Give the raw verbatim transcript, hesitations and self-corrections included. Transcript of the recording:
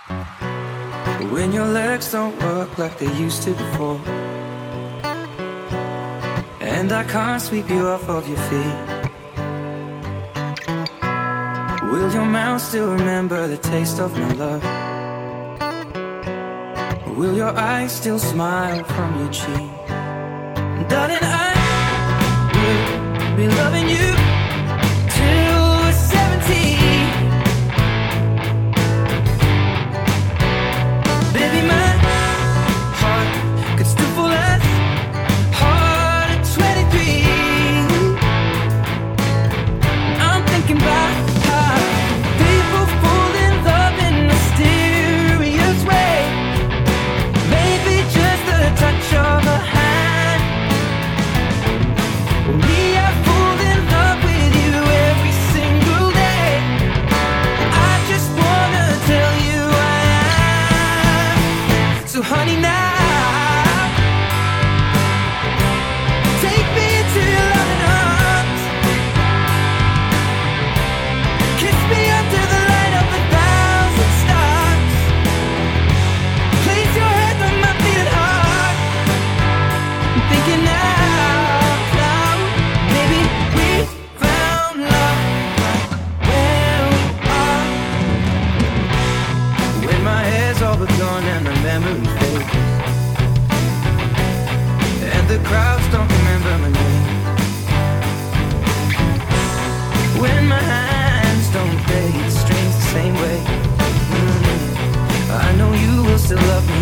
When your legs don't work like they used to before, and I can't sweep you off of your feet, will your mouth still remember the taste of my love? Will your eyes still smile from your cheek? Darling, I will be loving you till we're seventeen. Baby, my heart could still fall as hard at twenty-three. I'm thinking about how people fall in love in mysterious ways. Maybe just a touch of a hand. Me, I fall in love with you every single day. I just wanna tell you I am. So honey, now take me into your loving arms. Kiss me under the light of a thousand stars. Place your head on my beating heart. I'm thinking now, now, maybe we found love right where we are. When my hair's all but gone and the memory fades, and the crowds don't remember my name. When my hands don't play the strings the same way, mm, I know you will still love me